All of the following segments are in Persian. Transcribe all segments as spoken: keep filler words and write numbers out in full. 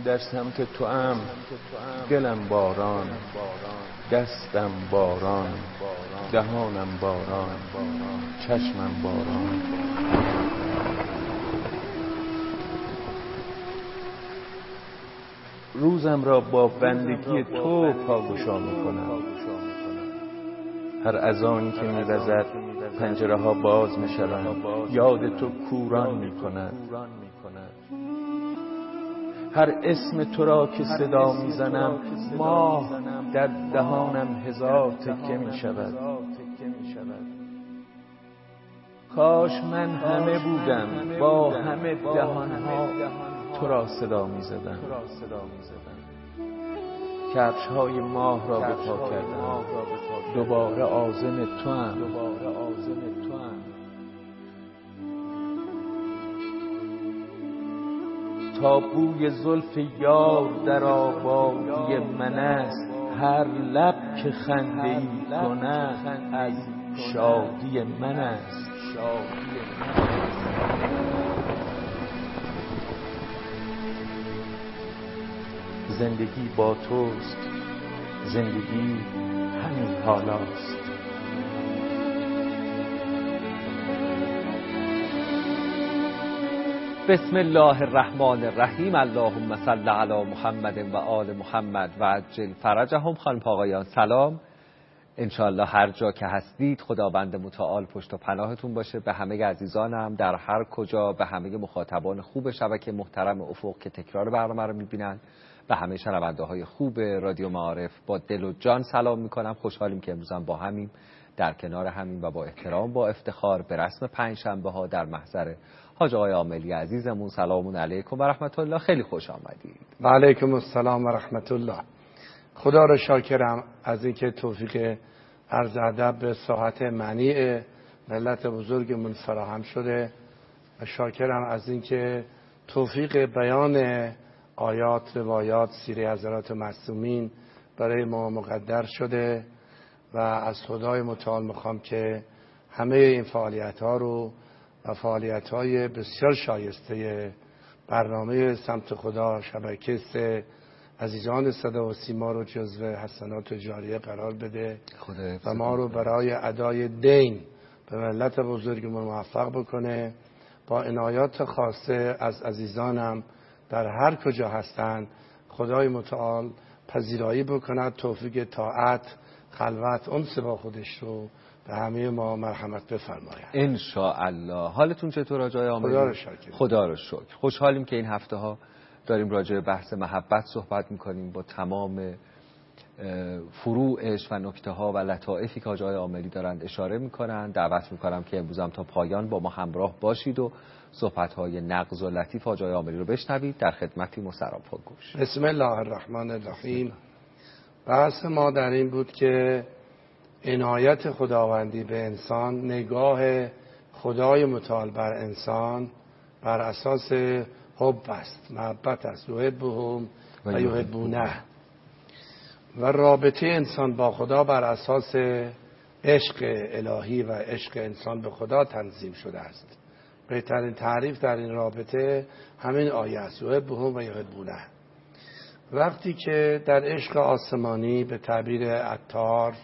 در سمت تو ام، دلم باران، دستم باران، دهانم باران، چشمم باران. روزم را با بندگی تو پاگشا میکنم. هر اذانی که می‌وزد پنجره ها باز میشوند، یاد تو کوران میکند. هر اسم تو را که صدا میزنم، ماه در دهانم هزار تکه میشود. کاش من همه بودم، با همه دهانها تو را صدا میزدم. کفش های ماه را به پا کردم، دوباره عازم تو ام. تا بوی زلف یار در آبادی من است، هر لب که خنده ای کند از شادی من است. زندگی با توست، زندگی همین حالاست. بسم الله الرحمن الرحیم. اللهم صل علی محمد و آل محمد و عجل فرجهم. خانم آقایان سلام. انشاءالله هر جا که هستید خداوند متعال پشت و پناهتون باشه. به همه عزیزانم در هر کجا، به همه مخاطبان خوب شبکه محترم افق که تکرار برنامه رو میبینن، به همه شنونده های خوب رادیو معارف با دل و جان سلام میکنم. خوشحالیم که امروز هم با همیم، در کنار همین و با احترام با افتخار به رسم پنج شنبه ها در محضر حاج آقای عاملی عزیزمون. سلام علیکم و رحمت الله. خیلی خوش آمدید. و علیکم السلام و رحمت الله. خدا را شاکرم از اینکه توفیق عرض ادب به ساحت معنی ملت بزرگمون فراهم شده و شاکرم از اینکه توفیق بیان آیات، روایات، سیره حضرات معصومین برای ما مقدر شده و از خدای متعال میخوام که همه این فعالیت ها رو و فعالیت های بسیار شایسته برنامه سمت خدا شبکه سه عزیزان صدا و سیما رو جزو حسنات جاریه قرار بده و ما رو برای ادای دین به ملت بزرگمون موفق بکنه. با عنایات خاصه از عزیزانم در هر کجا هستند خدای متعال پذیرایی بکند، توفیق طاعت، خلوت، انس با خودش رو به همه ما مرحمت بفرماید ان شاء الله. حالتون چطور آقای عاملی؟ خدا رو شکر. خدا رو شکر. خوشحالیم که این هفته ها داریم راجع به بحث محبت صحبت میکنیم با تمام فروعش و نکته ها و لطائفی که آقای عاملی دارند اشاره میکنن. دعوت میکنم که امروز هم تا پایان با ما همراه باشید و صحبت های نغز و لطیف آقای عاملی رو بشنوید. در خدمتی مستراب گوش. بسم الله الرحمن الرحیم. بحث ما در این بود که عنایت خداوندی به انسان، نگاه خدای متعال بر انسان بر اساس حب است، محبت است. یحبهم و یحبونه. و رابطه انسان با خدا بر اساس عشق الهی و عشق انسان به خدا تنظیم شده است. بهترین تعریف در این رابطه همین آیه است، یحبهم و یحبونه. وقتی که در عشق آسمانی به تعبیر عطار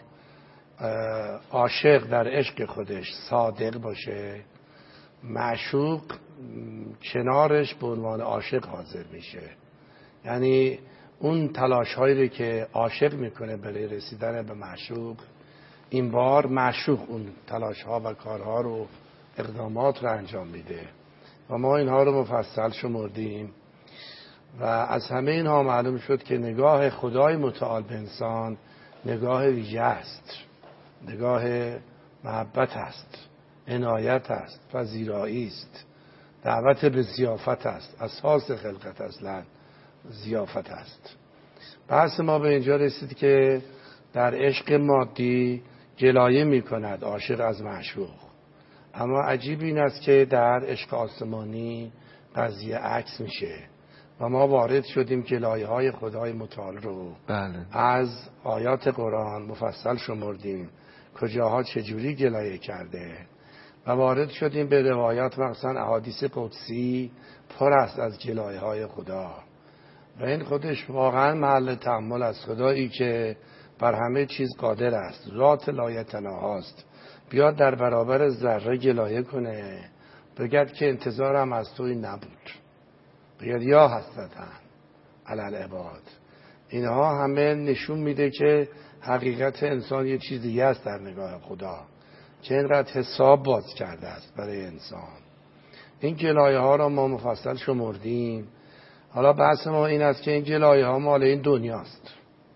عاشق در عشق خودش صادق باشه، معشوق کنارش به عنوان عاشق حاضر میشه. یعنی اون تلاش هایی که عاشق میکنه برای رسیدن به معشوق، این بار معشوق اون تلاش ها و کارها رو، اقدامات رو انجام میده و ما اینها رو مفصل شمردیم و از همه اینها معلوم شد که نگاه خدای متعال به انسان نگاه ویژه است، نگاه محبت است، عنایت است، پذیرایی است، دعوت به ضیافت است. اساس خلقت اصلا ضیافت است. بحث ما به اینجا رسید که در عشق مادی جلایه می کند عاشق از معشوق، اما عجیب این است که در عشق آسمانی قضیه عکس میشه و ما وارد شدیم که لایه های خدای متعال رو بله. از آیات قرآن مفصل شمردیم کجاها چجوری گلایه کرده و وارد شدیم به روایات، مخصوصا احادیث قدسی پر است از گلایه های خدا و این خودش واقعا محل تأمل است. خدایی که بر همه چیز قادر است، ذات لایتناهاست، بیاد در برابر ذره گلایه کنه، بگد که انتظارم از توی نبود، بگد یا حسرتن علی العباد. اینها همه نشون میده که حقیقت انسان یه چیز دیگه است در نگاه خدا که اینقدر حساب باز کرده است برای انسان. این گلایه ها را ما مفصل شمردیم. حالا بحث ما این است که این گلایه ها مال این دنیاست.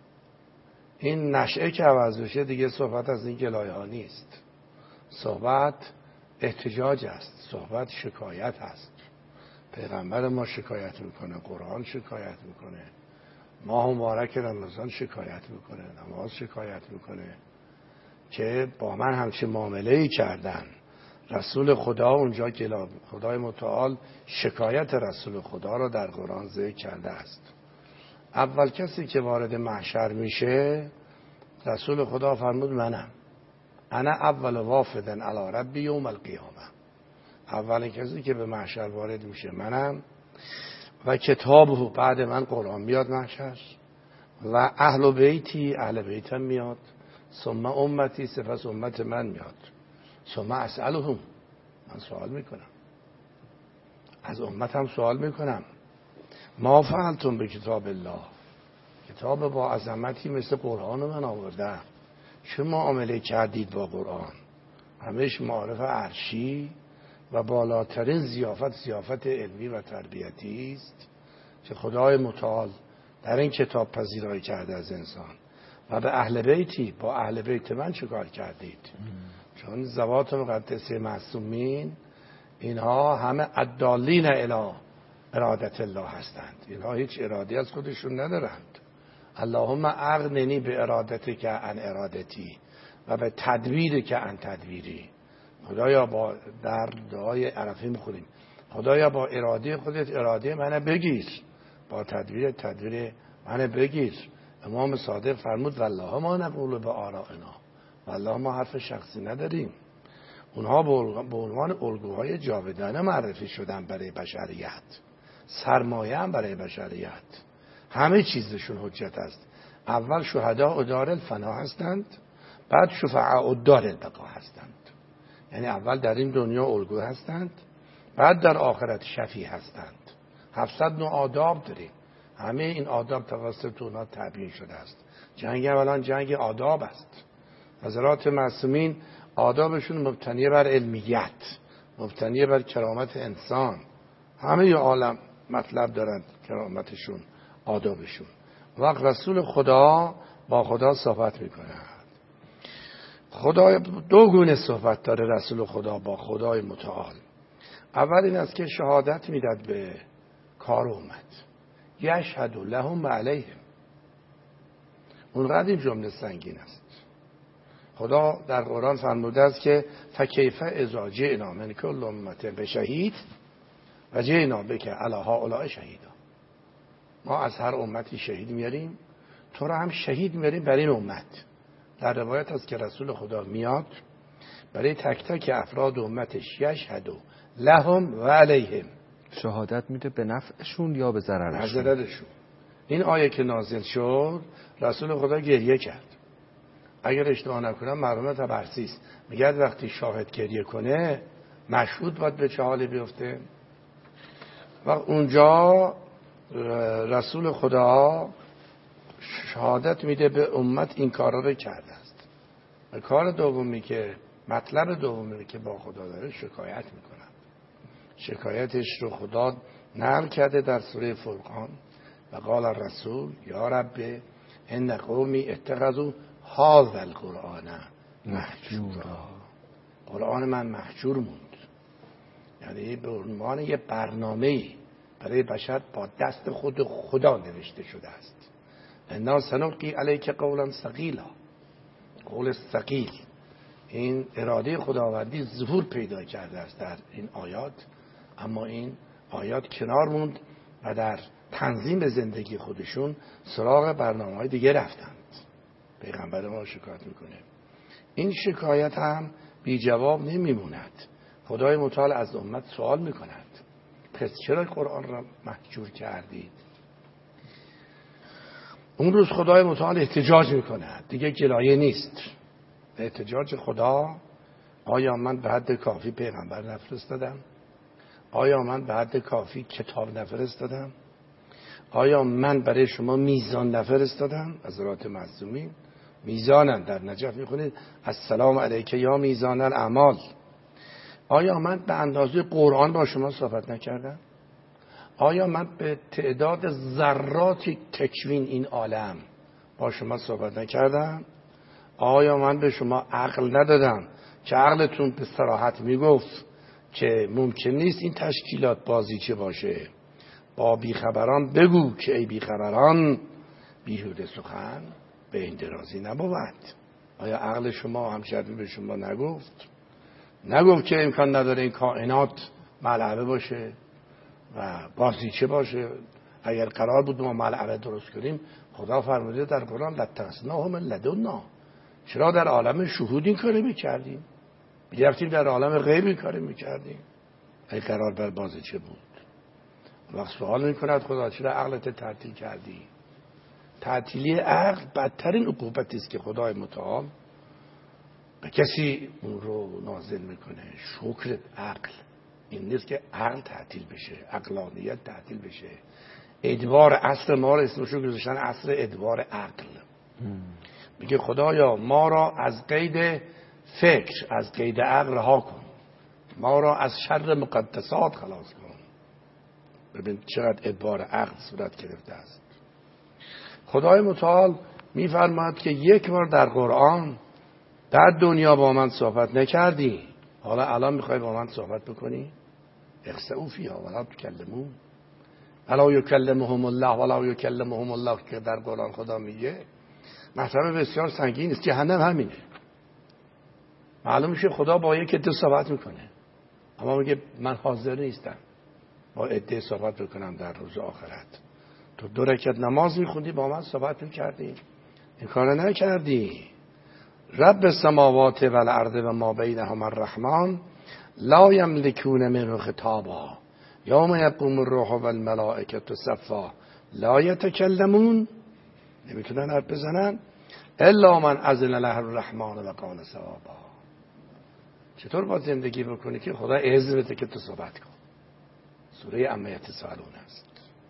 این نشعه که عوض بشه دیگه صحبت از این گلایه ها نیست، صحبت احتجاج است، صحبت شکایت است. پیغمبر ما شکایت میکنه، قرآن شکایت میکنه، ماه مبارک رمضان شکایت میکنه، نماز شکایت میکنه که با من همچین معامله‌ای کردن. رسول خدا اونجا گلا خدای متعال شکایت رسول خدا را در قرآن ذکر کرده است. اول کسی که وارد محشر میشه رسول خدا فرمود منم، انا اول وافدن علی ربی یوم القیامه. اولین کسی که به محشر وارد میشه منم و کتابه، بعد من قرآن میاد محشر و اهل بیتی، اهل بیتم میاد، ثم امتی، سپس امت من میاد، ثم اسألهم، من سوال میکنم از امتم، سوال میکنم ما فعلتم به کتاب الله، کتاب با عظمتی مثل قرآن من آوردم، چه معامله کردید با قرآن؟ همش معارف عرشی و بالاترین ضیافت ضیافت علمی و تربیتی است که خدای متعال در این کتاب پذیرایی کرده از انسان. و به اهل بیتی، با اهل بیت من چه کار کردید؟ چون ذوات مقدسه معصومین اینها همه عدالین الی ارادت الله هستند، اینها هیچ ارادی از خودشون ندارند. اللهم اغننی به ارادتی که عن ارادتی و به تدبیری که عن تدبیری. خدایا با در دعای عرفی میخونیم خدایا با اراده خودت اراده منو بگیر، با تدبیر تدبیر منو بگیر. امام صادق فرمود والله ما نقول به آرائنا، والله ما حرف شخصی نداریم. اونها به عنوان الگوهای جاودانه معرفی شدن برای بشریت، سرمایه هم برای بشریت، همه چیزشون حجت است. اول شهدا و دار الفنا هستند، بعد شفعاء و دار البقا هستند. یعنی اول در این دنیا الگو هستند، بعد در آخرت شفیع هستند. هفتصد نوع آداب داریم، همه این آداب توسط اونها تبیین شده است. جنگ اولا جنگ آداب است. حضرات معصومین آدابشون مبتنی بر علمیت، مبتنی بر کرامت انسان. همه ی عالم مطلب دارند کرامتشون، آدابشون. وقت رسول خدا با خدا صحبت میکنه. خدا دو گونه صحبت داره رسول خدا با خدای متعال. اول این است که شهادت میداد به کار امت، یشهد لهم علیهم. اونقدر این جمله سنگین است. خدا در قرآن فرموده است که فکیف اذا جئنا من کل امت بشهید و جئنا بک علی هؤلاء شهیدا. ما از هر امتی شهید میاریم، تو را هم شهید میاریم برای این امت. در روایت است که رسول خدا میاد برای تک تک افراد امتش یشهد لهم و علیهم، شهادت میده به نفعشون یا به ضررشون؟ ضررشون. این آیه که نازل شد رسول خدا گریه کرد. اگر اشتباه نکنم مرحوم طبرسی است میگه وقتی شاهد گریه کنه مشهود باید به چه حالی بیفته. و اونجا رسول خدا شهادت میده به امت این کارا رو کرده است. و کار دومی که مطلب دومی که با خدا داره شکایت میکنن. شکایتش رو خدا نقل کرده در سوره فرقان و قال الرسول یا رب ان قومی اتخذوا هذا القرآن مهجورا. قرآن من مهجور موند، یعنی به عنوان یه برنامه‌ای برای بشر با دست خود خدا نوشته شده است. انا سنلقی علیک قولا ثقیلا. قول ثقیل، این اراده خداوندی ظهور پیدا کرده است در این آیات، اما این آیات کنار موند و در تنظیم زندگی خودشون سراغ برنامه‌های دیگه رفتند. پیغمبر ما شکایت میکنه. این شکایت هم بی جواب نمیموند. خدای متعال از امت سوال میکند پس چرا قرآن را مهجور کردید؟ اون روز خدای متعال احتجاج میکنه، دیگه گلایه نیست. احتجاج خدا: آیا من به حد کافی پیغمبر نفرستادم؟ آیا من به حد کافی کتاب نفرستادم؟ آیا من برای شما میزان نفرستادم؟ حضرات معصومین میزانن، در نجف میخونید السلام علیک یا میزان الاعمال. آیا من به اندازه قرآن با شما صحبت نکردم؟ آیا من به تعداد ذرات تکوین این عالم با شما صحبت نکردم؟ آیا من به شما عقل ندادم که عقلتون به صراحت میگفت که ممکن نیست این تشکیلات بازیچه باشه؟ با بیخبران بگو که ای بیخبران بیهوده سخن به این درازی نبود. آیا عقل شما همشرمی به شما نگفت؟ نگفت که امکان نداره این کائنات ملعبه باشه و بازیچه باشه؟ اگر قرار بود ما ملعبه درست کنیم، خدا فرموده در قرآن لتخذناهم من لدنا، چرا در عالم شهود این کاری میکردیم؟ بیرفتیم در عالم غیب این کاری میکردیم؟ ای قرار بر بازیچه بود. وقت سوال میکند خدا چرا عقلت تعطیل کردی؟ تعطیلی عقل بدترین عقوبتی است که خدای متعال به کسی اون رو نازل میکنه. شکر عقل این نیست که عقل تعطیل بشه، عقلانیت تعطیل بشه. ادبار عصر ما رو اسمشو گذاشتن عصر ادبار عقل. میگه خدایا ما را از قید فکر، از قید عقل رها کن، ما را از شر مقدسات خلاص کن. ببین چقدر ادبار عقل صورت گرفته است. خدای متعال میفرماد که یک بار در قرآن در دنیا با من صحبت نکردی، حالا الان میخوای با من صحبت بکنی؟ اخسئوا فیها ولا تکلمون ولا یکلمهم الله ولا یکلمهم الله، که در قرآن خدا میگه مطلب بسیار سنگین است. جهنم همینه. معلوم میشه خدا با یک عده صحبت میکنه، اما میگه من حاضر نیستم با عده صحبت بکنم در روز آخرت. تو دو رکعت نماز میخوندی با من صحبت میکردی، این کار نکردی. رب السماوات و الارض و ما بینهما الرحمن لا یملکون منه خطابا یوم یقوم الروح و الملائکه صفا لا یتکلمون، نمیتونن حرف بزنن الا من اذن له الرحمن و قال صوابا. چطور با زندگی بکنی که خدا اذن بده که تو صحبت کن؟ سوره عما یتساءلون است.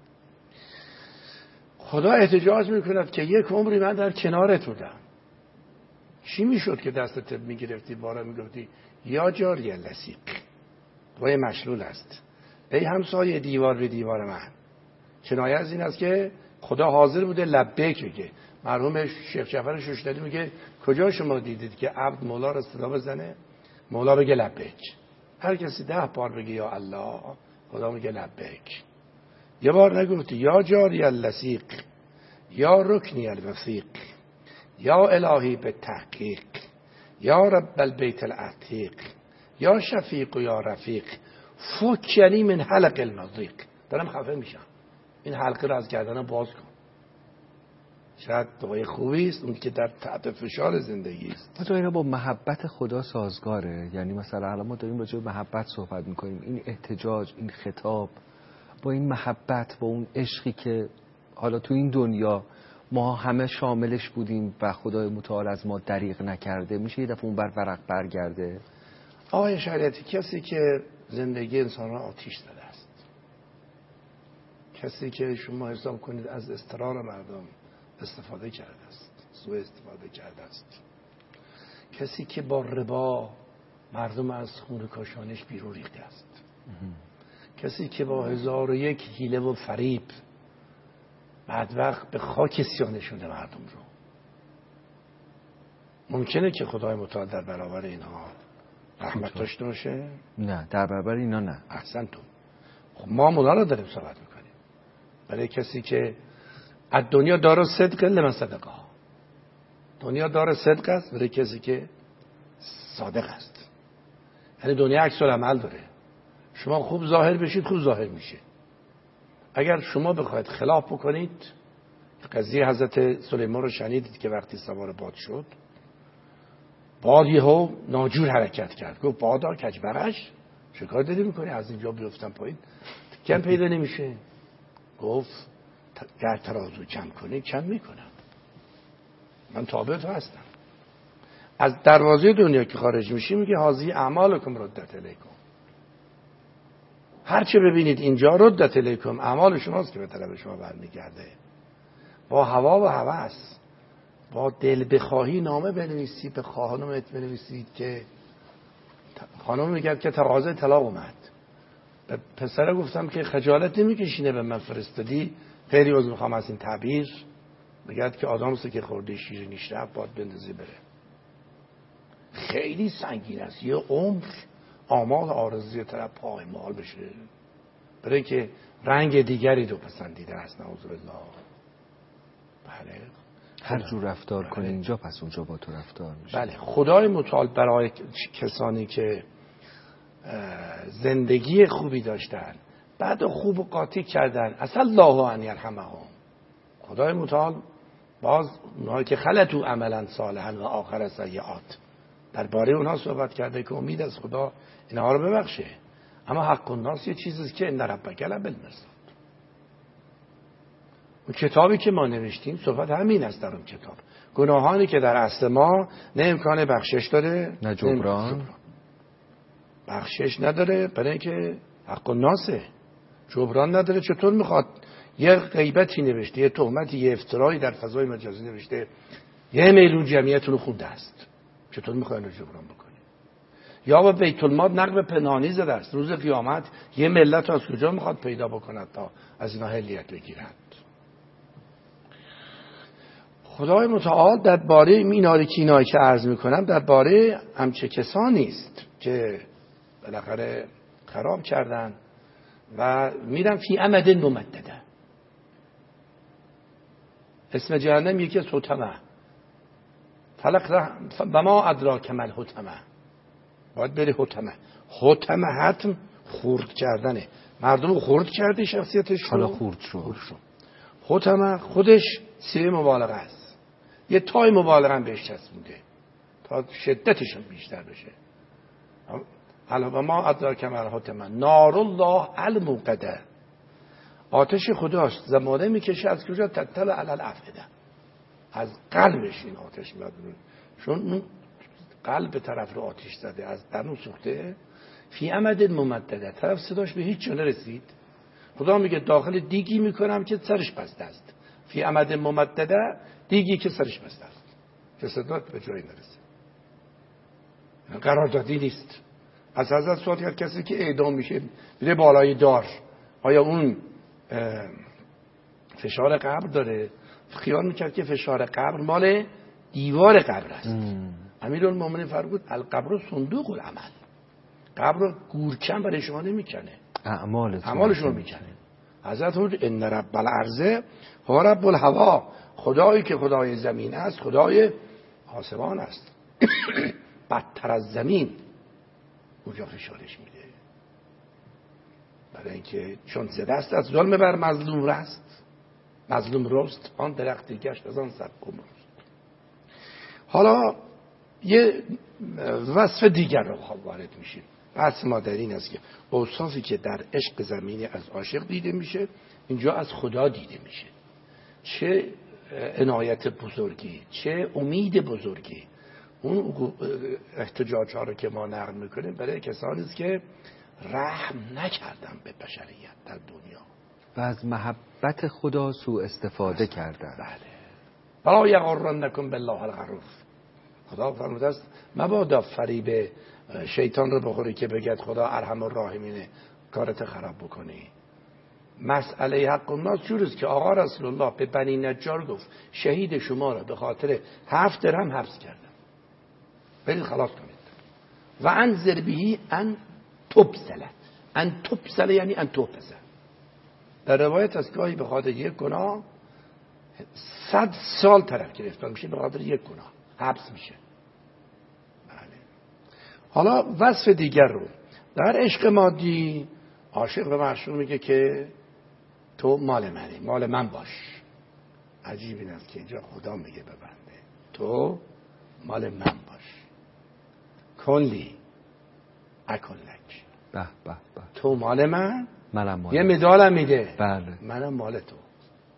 خدا احتجاج میکند که یک عمری من در کنارت بودم، چی میشد که دستت میگرفتی بارا میگفتی یا جاری لسیق؟ دوای مشلول است. ای همسایه دیوار به دیوار من. کنایه از این است که خدا حاضر بوده لبیک بگه. مرحوم شیخ جعفر ششتری میگه کجا شما دیدید که عبد مولا را صدا بزنه مولا بگه لبیک؟ هر کسی ده بار بگه یا الله، خدا میگه لبیک. یه بار نگفتی یا جاری اللسیق، یا رکنی الوثیق، یا الهی به تحقیق، یا رب البیت العتیق، یا شفیق و یا رفیق، فکنی من حلق المضیق. دارم خفه میشم، این حلقه رو از گردنم باز کن. شاید دعای خوبی است اون که در تحت فشار زندگی است. مثلا اینا با محبت خدا سازگاره. یعنی مثلا الان ما داریم راجع به محبت صحبت میکنیم، این احتجاج، این خطاب با این محبت، با اون عشقی که حالا تو این دنیا ما همه شاملش بودیم و خدای متعال از ما دریغ نکرده، میشه یه دفعه اون بر ورق برگرده؟ آقای شریعتی، کسی که زندگی انسان را آتیش زده است، کسی که شما حساب کنید از اضطرار مردم استفاده کرده است، سوء استفاده کرده است، کسی که با ربا مردم از خون کاشانش بیرون ریخته است، کسی که با هزار و یک حیله و فریب بعد وقت به خاک سیاه نشونده مردم رو، ممکنه که خدای متعال در برابر اینها رحمت داشته باشه؟ نه، در برابر اینا نه. احسنتون. خب ما مولا رو داریم صحبت میکنیم برای کسی که از دنیا دار صدق لمن صدقه، دنیا دار صدق است برای کسی که صادق است. یعنی دنیا عکس العمل داره. شما خوب ظاهر بشید خوب ظاهر میشه. اگر شما بخواید خلاف بکنید، قضیه حضرت سلیمان رو شنیدید که وقتی سوار باد شد، باد یهو ناجور حرکت کرد، گفت بادا کجبرش چه کار داری میکنی از اینجا بیفتم پایین؟ کم پیدا نمیشه. گفت گر ترازو کم کنی کم میکنم. من تابع تو هستم. از دروازه دنیا که خارج میشی میگه هازی اعمالکم ردت الیکم. هر چه ببینید اینجا ردت الیکم، اعمال شماست که به طرف شما برمیگرده. با هوا و هوس، با دل بخواهی نامه بنویسید، به خانمت بنویسید که خانم میگه که تقاضای طلاق اومد. به پسر گفتم که خجالت نمیکشینه به من فرستادی، خیلی عذر میخوام از این تعبیر، بگید که آدمسه که خورده شیر نیش رفت باید بندازی بره. خیلی سنگین است. یه عمر آمال آرزوی طرف پایمال بشه برای که رنگ دیگری رو پسندیده است. نعوذ بالله. بله هر جور رفتار کنی اینجا پس اونجا با تو رفتار میشه. بله خدای متعال برای کسانی که زندگی خوبی داشتن بعد خوب و قاطی کردن اصلا الله ان یرحمهم، خدای متعال باز اونهایی که خلطوا عملا صالحا و آخر سیئات درباره اونها صحبت کرده که امید از خدا اینها رو ببخشه. اما حق الناس یه چیزیست که ان ربک لبالمرصاد. اون کتابی که ما نوشتیم صحبت همین است. در اون کتاب گناهانی که در اصل ما نه امکان بخشش داره نه جبران، بخشش نداره برای اینکه حق الناسه، جبران نداره. چطور میخواد یه غیبتی نوشته، یه تهمتی، یه افترایی در فضای مجازی نوشته، یه میلیون جمعیتون رو خونده است، چطور میخواد اینو جبران بکنه؟ یا با بیت المال نقب پنهانی زده است، روز قیامت یه ملت از کجا میخواد پیدا بکند تا از اینا هلیت بگیرند؟ خدای متعال درباره ایناری که اینایی که عرض میکنم درباره همچه کسانی است که بالاخره خراب کردن و میرن فی امد ممدده. اسم جهنم یکی از حطمه. فلق و ما ادراک ما الحطمه. باید بری حطمه. حطمه حتم خورد کردنه. مردم خورد کردی شخصیتش رو حالا خورد شد. حطمه خودش سیره مبالغه است. یه تای مبالغه هم بهش چسبونده تا شدتش هم بیشتر بشه. و ما ادراک ما الحطمه نار الله الموقده. آتش خداست زمانه میکشه از کجا؟ تطلع علی الافئده. از قلبش این آتش میاد، چون اون قلب طرف رو آتش زده، از درون سوخته. فی امد ممدده. طرف صداش به هیچ جا نرسید. خدا میگه داخل دیگی میکنم که سرش بسته است. فی امد ممدده، دیگی که سرش بسته است که صدا به جایی نرسه. قراردادی نیست. از حضرت سوال کرد کسی که اعدام میشه میره بالای دار، آیا اون فشار قبر داره؟ خیال میکرد که فشار قبر مال دیوار قبر است. امیرالمومنین فرمود القبر صندوق العمل. قبر رو گورکن برای شما نمیکنه، اعمال شما میکنه. حضرت فرمود ان رب الارض هو رب الهوا. خدایی که خدای زمین است خدای آسمان است. بدتر از زمین اونجا فشارش میده، برای اینکه چون ز دست از ظلم بر مظلوم رست، مظلوم رست آن درخت گشت از آن سر رست. حالا یه وصف دیگر رو خواب وارد میشه. بحث ما در این است که اوصافی که در عشق زمینی از عاشق دیده میشه اینجا از خدا دیده میشه. چه عنایت بزرگی، چه امید بزرگی. اون احتجاج ها رو که ما نقل میکنیم برای کسانی است که رحم نکردن به بشریت در دنیا و از محبت خدا سوء استفاده کردن. بله. ولا یغرنکم بالله الغرور. خدا فرموده است مبادا فریب شیطان رو بخوری که بگید خدا ارحم الراحمینه کارت خراب بکنی. مسئله حق الناس جوریست که آقا رسول الله به بنی نجار گفت شهید شما را به خاطر هفت درهم حبس کردم، برید خلاص کنید. و انذر بهی ان تبسله. ان تبسله یعنی ان تحبسه. در روایت از گاهی به خاطر یک گناه صد سال طرف گرفتار میشه، به خاطر یک گناه حبس میشه. بله. حالا وصف دیگر رو در عشق مادی عاشق به معشوق میگه که تو مال منی، مال من باش. عجیب این است که اینجا خدا میگه به بنده تو مال من باش. کلی اکلک. به به به. تو مال من، منم مال یه مدالم میده. بله. منم مال تو.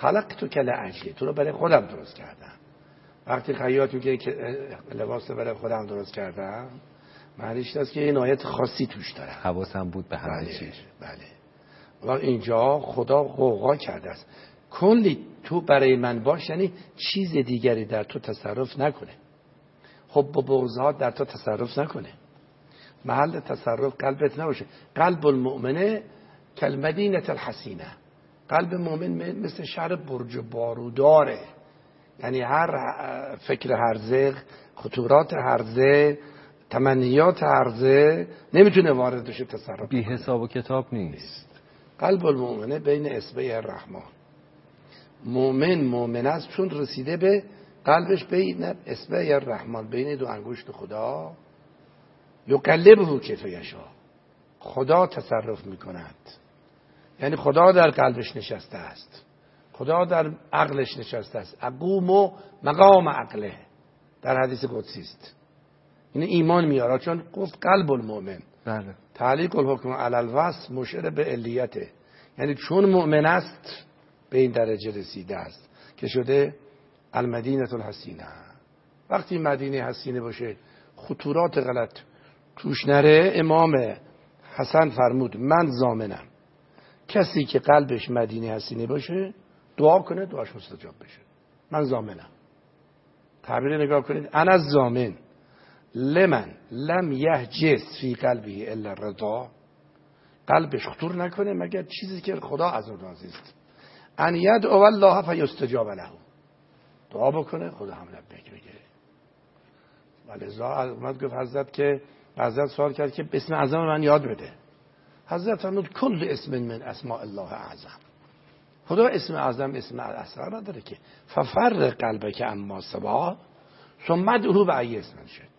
خلقتک لاجلی، تو رو برای خودم درست کردم. وقتی خیاط میگه که لباس رو برای خودم درست کردم، معنیش است که این آیت خاصی توش داره. حواسم بود به همه بله چیز. بله. و اینجا خدا قوقا کرده است کلی تو برای من باش، یعنی چیز دیگری در تو تصرف نکنه، حب و بغضات در تو تصرف نکنه، محل تصرف قلبت نباشه. قلب المؤمنه کالمدینه الحسینه، قلب مؤمن مثل شهر برج باروداره، یعنی هر فکر هرزه، خطورات هرزه، تمنیات هرزه نمیتونه وارد بشه تصرف بی حساب و کتاب نیست. قلب المؤمنه بین اصبع الرحمن، مؤمن مؤمن است چون رسیده به قلبش بین اصبع الرحمن، بین دو انگشت خدا. یقلبه کیف یشاء، خدا تصرف میکند، یعنی خدا در قلبش نشسته است، خدا در عقلش نشسته است. اقوم و مقام عقله در حدیث قدسی است. این ایمان میاره چون گفت قلب المؤمن. بله. تعلیق الحکم علی الوصف مشیر به علیته، یعنی چون مؤمن است به این درجه رسیده است که شده المدینه الحسینه. وقتی مدینه حسینه باشه خطورات غلط توش نره، امام حسن فرمود من ضامنم کسی که قلبش مدینه حسینه باشه دعا کنه دعاش مستجاب بشه. من ضامنم. تعبیر نگاه کنید، انا الضامن لمن لم یهجس فی قلبه الا الرضا، قلبش خطور نکنه مگر چیزی که خدا از اون راضی است. ان یدعو الله فیستجاب له، دعا بکنه خدا هم لبیک بگه. ولذا اومد گفت حضرت که حضرت سوال کرد که اسم اعظم من یاد بده. حضرت فرمود کل اسم من اسماء الله اعظم، خدا اسم اعظم اسم اسرار نداره که. ففرق قلبک اما سوا ثم ادعو بأی اسم شد،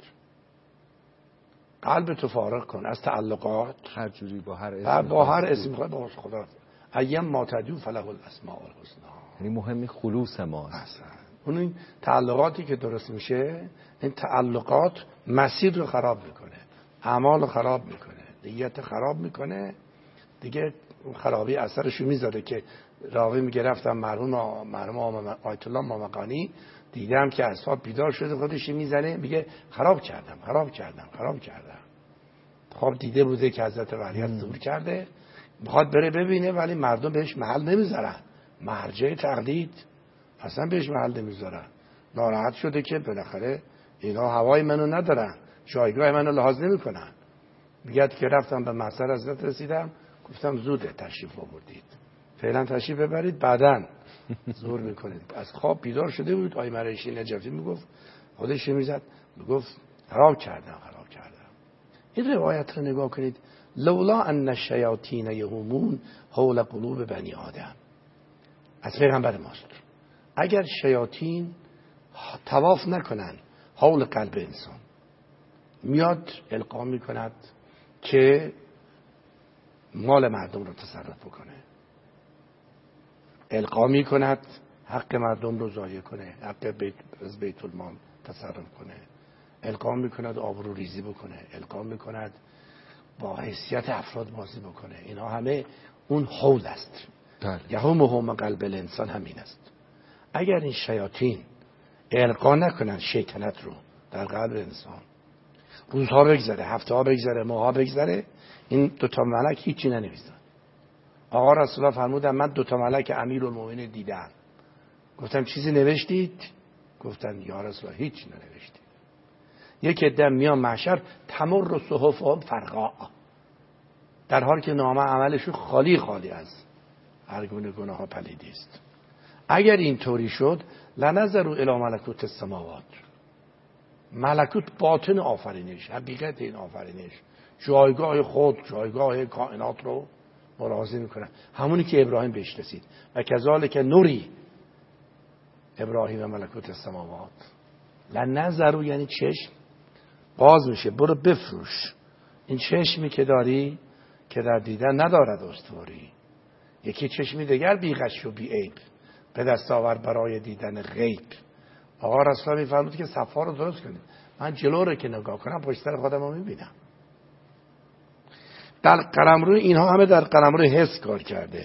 قلب تو فارغ کن از تعلقات هر جوری با هر اسم، با هر اسم خدا با خدا. ایم ما تدعو فله الاسماء الحسنی، یعنی مهمی خلوص ماست. اصلا اون این تعلقاتی که درست میشه، این تعلقات مسیر رو خراب میکنه، اعمال رو خراب میکنه، نیت خراب میکنه دیگه. خرابی اثرش رو میذاره که راوی میگه رفتم مرحوم مرحوم آیت الله مامقانی دیدم که اصحاب بیدار شده خودش میزنه میگه خراب کردم خراب کردم خراب کردم. خب دیده بوده که حضرت ولیعصر ظهور کرده، میخواد بره ببینه ولی مردم بهش محل نمیذارن، مرجع تقلید اصلا بهش محل نمیذارن. ناراحت شده که بالاخره اینا هوای منو ندارن، جایگاه منو لحاظ نمیکنن. میگه که رفتم به محضر حضرت رسیدم، گفتم زوده تشریف آوردید، فعلا تشریف ببرید بعداً ظهور میکنید. از خواب بیدار شده بود. آی مرعشی نجفی میگفت خودش میزد میگفت خراب کردم خراب کردم. این روایت رو نگاه کنید، لولا ان الشیاطین یهومون حول قلوب بنی آدم، از پیغمبر ماست. اگر شیاطین طواف نکنن حول قلب انسان، میاد القا میکند که مال مردم رو تصرف بکنه، القا میکند حق مردم رو ضایع کنه، حق بیت از بیت المال تصرف کنه، القا میکند آبرو ریزی بکنه، القا میکند با حیثیت افراد بازی بکنه. اینا همه اون حول است. یهوم هم قلب الانسان همین است. اگر این شیاطین القا نکنن شیطنت رو در قلب انسان، روزها بگذره، هفته ها بگذره، ماه ها بگذره، این دوتا ملک هیچی ننویسن. آقا رسول الله فرمودن من دوتا ملک امیرالمومنین دیدم. گفتم چیزی نوشتید؟ گفتن یا رسول الله هیچی ننوشتید. یک عده میان محشر تمر صحفهم فرقا، در حالی که نامه عملشون خالی خالی از هر گونه گناه ها پلیدی است. اگر این طوری شد لنظروا الی ملکوت السماوات، ملکوت باطن آفرینش، حقیقت این آفرینش، جایگاه خود، جایگاه کائنات رو ملاحظه میکنن، همونی که ابراهیم بهش رسید. و کذالک نوری ابراهیم ملکوت السماوات. لنظروا یعنی چشم باز میشه، برو بفروش این چشمی که داری که در دیدن ندارد استواری. یکی چشمی دیگر بی غش و بی عیب به دست آور برای دیدن غیب. آقا رسول الله میفرمود که صفا رو درست کنید. من جلو رو که نگاه کنم پشت سر خودم رو میبینم. در قلمرو اینها همه در قلمرو حس کار کرده.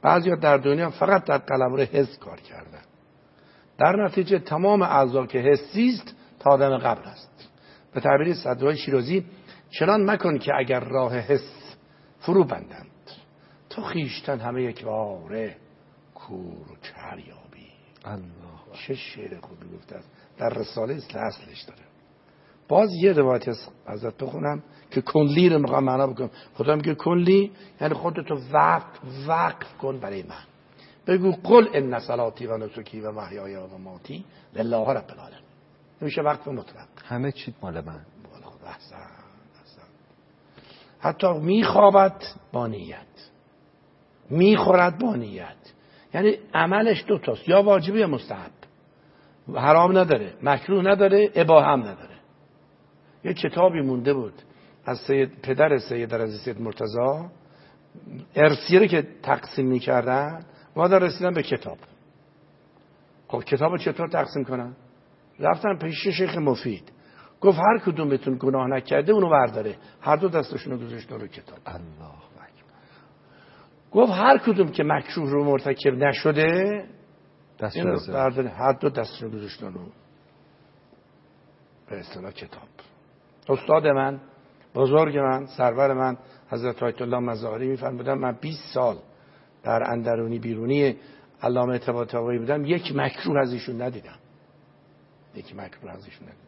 بعضیا در دنیا فقط در قلمرو حس کار کردن، در نتیجه تمام اعضا که حسی است تا آدم قبر است. به تعبیر صدرای شیرازی چنان مکن که اگر راه حس فرو بندند، تو خیشتن همه یک باره کور و کر یابی. الله، چه شعر خوبی گفته است، در رساله اصلش داره. باز یه روایت از حضرت بخونم که کلی رو میخوام معنا بکنم. خدا میگه کلی یعنی خودتو وقف وقف کن برای من. بگو قل ان صلاتی و نسکی و محیای و مماتی لله رب العالمین. نمیشه وقف مطلق، همه چیز مال من. بالا خدا احسن احسن. حتی میخوابد با نیت، میخورد با نیت، یعنی عملش دو تاست، یا واجبی یا مستحب، حرام نداره، مکروه نداره، اباحه هم نداره. یه کتابی مونده بود از سید پدر سید عزیز سید مرتضی، ارثیه رو که تقسیم میکردن ما در رسیدن به کتاب. خب کتابو چطور تقسیم کنن؟ رفتن پیش شیخ مفید، گفت هر کدومتون گناه نکرده اونو برداره، هر دو دستشون رو گذاشتن رو کتاب. الله اکبر. گفت هر کدوم که مکروه رو مرتکب نشده دست این رو رو برداره، هر دو دستشون رو گذاشتن رو به اصطلاح کتاب. استاد من، بزرگ من، سرور من حضرت آیت الله مظاهری میفرمودن من بیست سال در اندرونی بیرونی علامه طباطبایی بودم، یک مکروه از ایشون ندیدم، یک مکروه از ایشون ندیدم.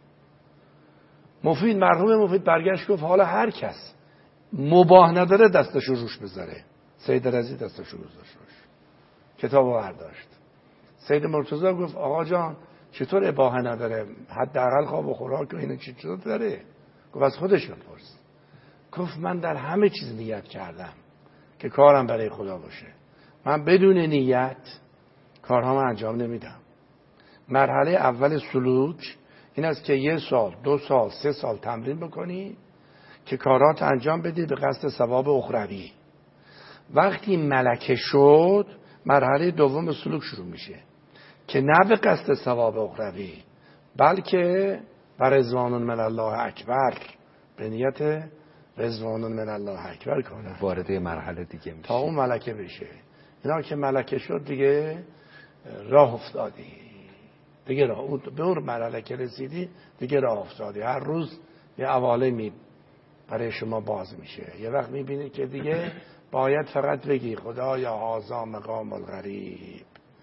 مفید، مرحوم مفید برگشت گفت حالا هر کس مباح نداره دستشو روش بذاره. سید رضی دستشو روش روش کتابو برداشت. سید مرتضی گفت آقا جان چطور اباحه نداره، حداقل خواب و خوراک و اینا چطور داره؟ گفت از خودش بپرس. گفت من در همه چیز نیت کردم که کارم برای خدا باشه، من بدون نیت کارهامو انجام نمیدم. مرحله اول سلوک این است که یه سال، دو سال، سه سال تمرین بکنی که کارات انجام بدی به قصد ثواب اخروی. وقتی ملکه شد مرحله دوم سلوک شروع میشه که نه به قصد ثواب اخروی بلکه بر رضوان من الله اکبر، به نیت رضوان من الله اکبر کنه، وارد مرحله دیگه میشه تا اون ملکه بشه. اینا که ملکه شد دیگه راه افتادی، دیگه راه به اون مرحله که رسیدی دیگه راه افتادی. هر روز یه عوالمی برای شما باز میشه. یه وقت میبینید که دیگه باید فقط بگی خدا یا هازا مقام الغریب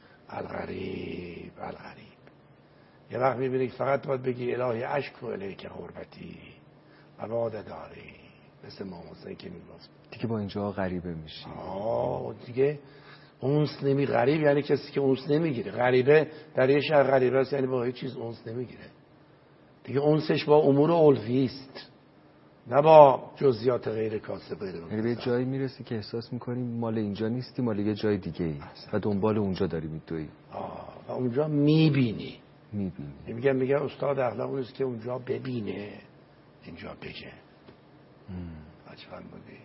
الغریب الغریب. یه وقت میبینید فقط باید بگی الهی اشکو الیک غربتی و باد داری، مثل امام حسین که میگفت دیگه با اینجا غریبه میشی. آه دیگه اونس نمی غریب یعنی کسی که اونس نمیگیره. غریبه در یه شهر غریبه است یعنی با هیچ چیز اونس نمیگیره دیگه. اونسش با امور الفی است نه با جزئیات غیر کاسبه. یعنی به جایی میرسی که احساس میکنی مال اینجا نیستی، مال یه جای دیگه ای و دنبال اونجا داری میدوی. آه و اونجا میبینی میبینی میگم میگم استاد اخلاق اون است که اونجا ببینه اینجا بگه. اجفن بودی.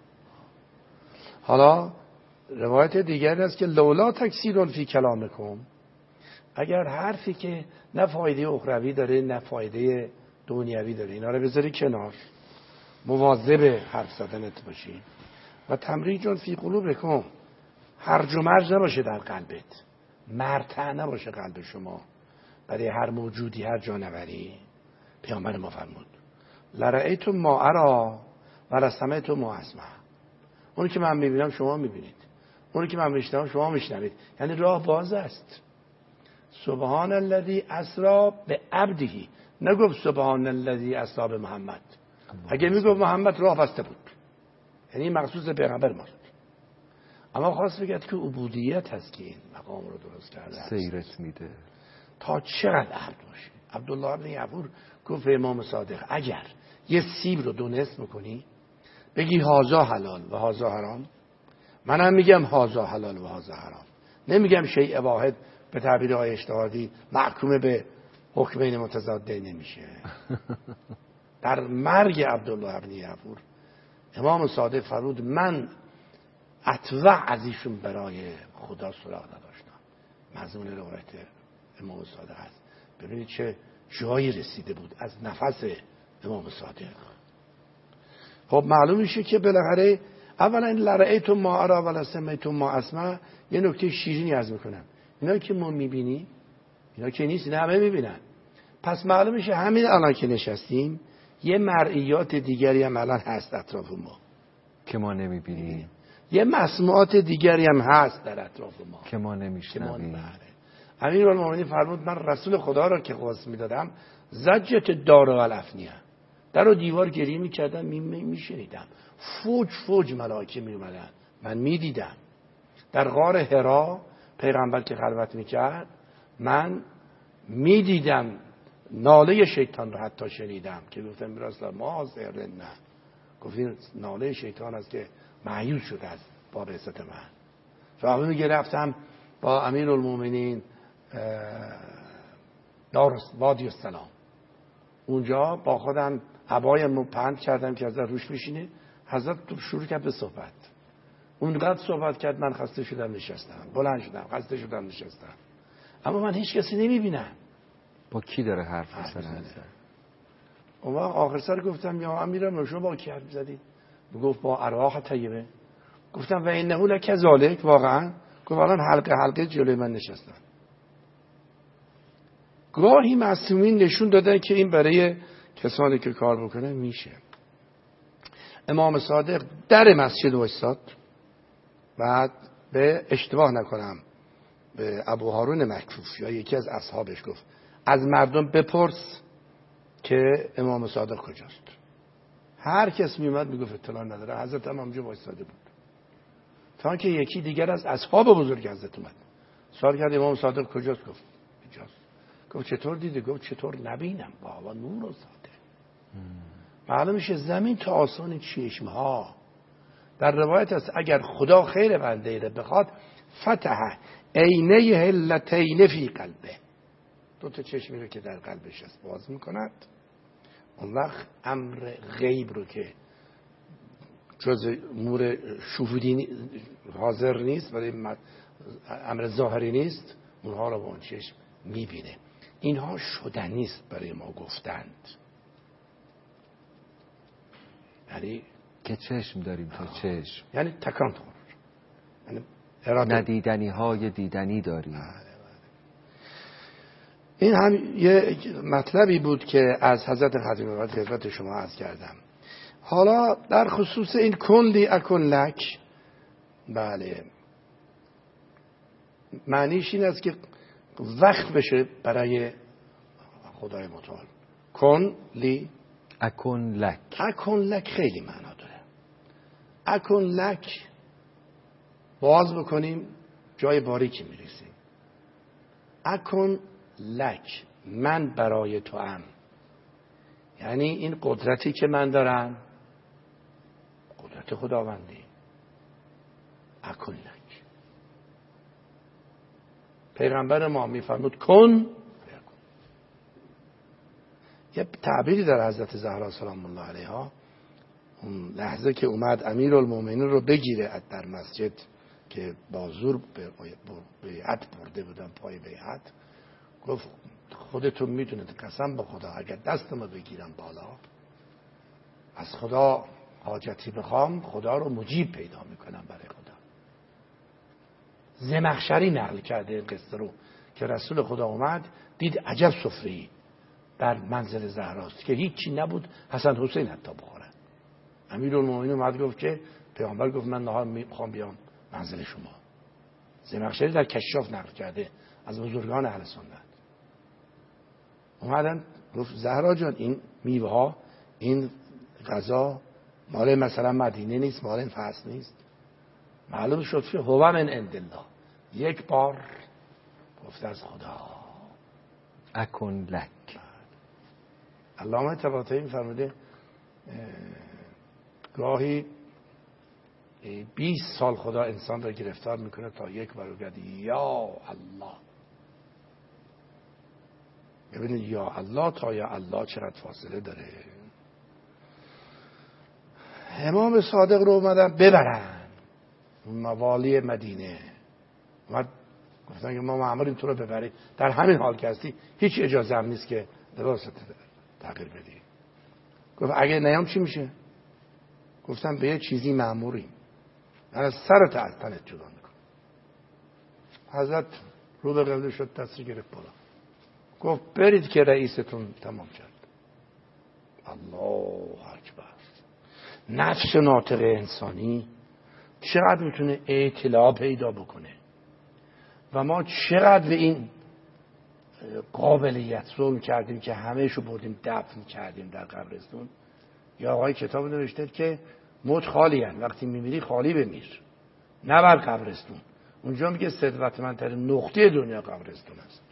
حالا روایت دیگر است که لولا تکثیر فی کلامکم، اگر حرفی که نه فایده اخروی داره نه فایده دنیوی داره اینا رو بذاری کنار، مواظب حرف زدنت باشی و تمریج فی قلوبکم، هرج و مرج نباشه در قلبت، مرتع نباشه قلب شما برای هر موجودی هر جانوری. پیامبر ما فرمود لرأیت ما ارا و لسمعت ما اسمع، اونی که من میبینم شما میبینید، اونی که من میشنوم شما میشنوید. یعنی راه باز است. سبحان الذی اسری بعبده، نگفت سبحان الذی اسری به محمد. اگه میگفت محمد راه بسته بود، یعنی مخصوص پیغمبر ما. اما خواست بگید که عبودیت هست که این مقام رو درست کرده است. سیرت میده تا چقدر عبد باشی. عبدالله ابن یعفور گفت امام صادق اگر یه سیب رو دو نصف میکنی بگی هازا حلال و هازا حرام، منم میگم هازا حلال و هازا حرام، نمیگم شیء واحد به تعبیر های اجتهادی محکوم به حکمین متضادین نمیشه. در مرگ عبدالله ابن یعفور امام صادق فرمود من اطوع از ایشون برای خدا سراغ نداشتم. مضمون روایت امام صادق است. ببینید چه جایی رسیده بود از نفس امام صادق. خب معلوم میشه که بالاخره اولا این لرأیتم ما ارا ولا سمعتم ما اسمع، یه نکته شیرینی عرض میکنم. اینا که ما میبینیم اینا که نیست، اینا همه میبینن. پس معلوم میشه همین الان که نشستیم یه مرئیات دیگری هم الان هست اطراف ما که ما نمیبینیم، یه مسموعات دیگری هم هست در اطراف ما که ما نمیشنویم. امیرالمومنین فرمود من رسول خدا را که قسم میدادم زجت دار و الافنیه، در و دیوار گریه میکردم، میشنیدم فوج فوج ملائکه میومدن، من میدیدم. در غار حرا پیغمبر که خلوت میکرد من میدیدم، ناله شیطان رو حتی شنیدم که گفتم میراست ما زهر نه، گفتین ناله شیطان است که مایوس شده از با بعثت من. فاقی میگه رفتم با امیرالمومنین دار وادی السلام، اونجا با خودم عبایم پهن کردم که حضرت روش میشینه. حضرت شروع کرد به صحبت، اونقدر صحبت کرد من خسته شدم نشستم، بلند شدم خسته شدم نشستم، اما من هیچ کسی نمیبینم. با کی داره حرف میزنه؟ اون وقت آخر سر گفتم یا امیرم شما با کی حرف میزدید؟ گفت با ارواح طیبه. گفتم و انه لکذالک، واقعا؟ گفت الان حلقه حلقه جلوی من نشستن. گاهی معصومین نشون دادن که این برای کسانی که کار بکنه میشه. امام صادق در مسجد وایساد، بعد به اشتباه نکنم به ابو هارون مکفوف یا یکی از اصحابش گفت از مردم بپرس که امام صادق کجاست. هر کس میومد میگفت اطلاع نداره. حضرت هم اونجا وایساده بود تا که یکی دیگر از اصحاب بزرگ حضرت اومد سوال کرد امام صادق کجاست؟ گفت اینجاست. گفت چطور دیده؟ گفت چطور نبینم، بابا نور و ساده. معلوم میشه زمین تا آسمان چشم ها. در روایت است اگر خدا خیر بنده را بخواد فتح عینه هلتین فی قلبه، دو تا چشمی رو که در قلبش است باز میکند. اون وقت امر غیب رو که جز امور شهودی حاضر نیست، برای امر ظاهری نیست، اونها رو با اون چشم میبینه. اینها شدنی نیست برای ما گفتند، یعنی که چشم داریم تا چشم، یعنی تکان خور، یعنی ندیدنی های دیدنی داریم. این هم یه مطلبی بود که از حضرت خاتم الانبیاء خدمت شما عرض کردم. حالا در خصوص این کن لی اکن لک، بله معنیش این است که وقت بشه برای خدای متعال. کن لی اکن لک، اکن لک خیلی معنا داره. اکن لک باز بکنیم جای باریکی میرسیم. اکن لک من برای تو ام، یعنی این قدرتی که من دارم قدرت خداوندی. اکن لک، پیغمبر ما میفرمود کن. یه تعبیری در حضرت زهرا سلام الله علیها، اون لحظه که اومد امیرالمومنین رو بگیره در مسجد که با زور به بیعت برده بودن پای بیعت، گفت خودتون میدونید قسم به خدا اگر دستمو بگیرم بالا از خدا حاجتی بخوام خدا رو مجیب پیدا میکنم برای خدا. زمخشری نقل کرده این قصه رو که رسول خدا اومد دید عجب سفره‌ای در منزل زهراست که هیچی نبود، حسن حسین حتی بخورن. امیرالمومنین اومد گفت که پیامبر گفت من نهار میخوام بیام منزل شما. زمخشری در کشاف نقل کرده از بزرگان اهل سنت. اومدن گفت زهرا جان این میوه ها این غذا مال مثلا مدینه نیست، مال این فصل نیست. معلوم شد که هو من عند الله، یک بار گفت از خدا. اکن لک. علامه طباطبایی می‌فرموده گاهی بیست سال خدا انسان را گرفتار میکنه تا یک بار بگه یا الله. ببینید یا الله تا یا الله چقدر فاصله داره. امام صادق رو اومدن ببرن موالی مدینه، اومد گفتن که ما مأموریم تو رو ببریم، در همین حال که هستی هیچ اجازه هم نیست که لباست تغییر بدی. گفت اگه نیام چی میشه؟ گفتم به یه چیزی مأموریم. من از سرت از تنت جدا میکنم. حضرت رو به قبله شد، دستی گرفت بالا، گفت برید که رئیستون تمام کرد. الله اکبر. نفس ناطق انسانی چقدر میتونه اطلاع پیدا بکنه و ما چقدر به این قابلیت ظلم کردیم که همهشو بردیم دفن کردیم در قبرستون. یا آقای کتاب نوشته که موت خالی هن. وقتی میمیری خالی بمیر، نه بر قبرستون. اونجا میگه ثروتمندترین نقطه دنیا قبرستون است.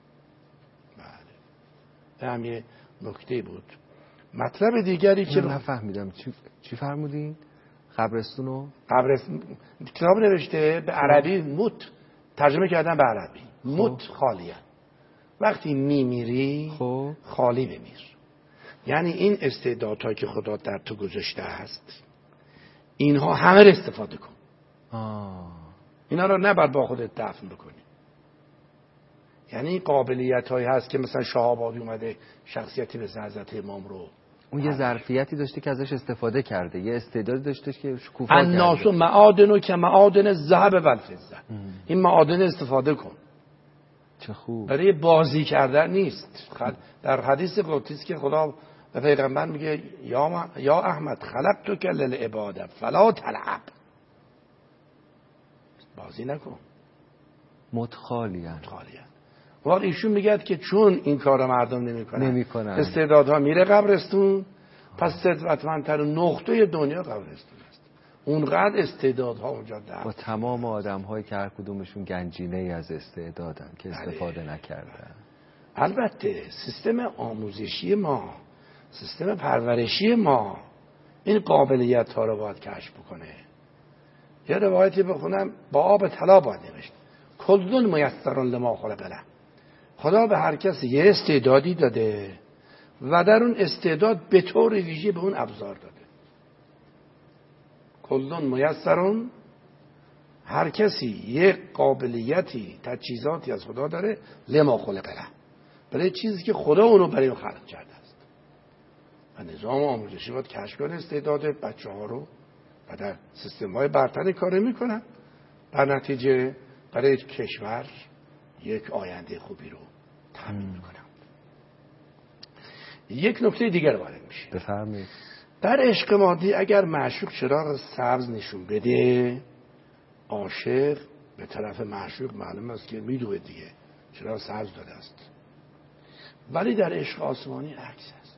بله، هم یه نکته بود. مطلب دیگری که نفهمیدم چی چی فرمودین؟ قبرستونو قبرستون کتاب نوشته به عربی موت، ترجمه کردن به عربی موت خالیه. وقتی میمیری خب خالی بمیر. یعنی این استعدادهایی که خدا در تو گذاشته است، اینها همه رو استفاده کن. آه. اینا رو نباید با خودت دفن بکنی. یعنی قابلیت هایی هست که مثلا شهابادی اومده شخصیتی مثل حضرت امام رو، اون یه ظرفیتی داشته که ازش استفاده کرده، یه استعدادی داشته که شکوفا کرده. الناس معادن که معادن الذهب والفضه. این معادن استفاده کن. چه خوب. برای بازی کردن نیست. در حدیث قدسی که خدا به پیغمبر میگه یا یا احمد خلقتک للعباده فلا تلعب. بازی نکن. متخالیه. متخالیه. وقت ایشون میگه که چون این کار مردم نمیکنن نمیکنن استعدادها میره قبرستون، پس ثروتمندتر نقطه دنیا قبرستون است. اونقدر استعدادها اونجا در با تمام آدم‌هایی که هر کدومشون گنجینه‌ای از استعدادن که استفاده بله. نکردن. البته سیستم آموزشی ما، سیستم پرورشی ما این قابلیت ها رو باید کشف بکنه. یه روایتی بخونم با آب طلا باید نوشت کلون میسر لما خلق له. خدا به هر کسی یه استعدادی داده و در اون استعداد به طور ویژه به اون ابزار داده. کلون میسرون، هر کسی یک قابلیتی تجهیزاتی از خدا داره لما خلق له، برای چیزی که خدا اونو برای اون خلق کرده است. و نظام آموزشی باید کشف کنه استعداد بچه ها رو و در سیستم های برتری کار میکنن، در نتیجه برای کشور یک آینده خوبی رو تامین میکنن. یک نکته دیگر وارد میشه. بفرمایید. در عشق مادی اگر معشوق چراغ سبز نشون بده، عاشق به طرف معشوق معلوم است که میدوه دیگه، چراغ سبز داده است. ولی در عشق آسمانی عکس است.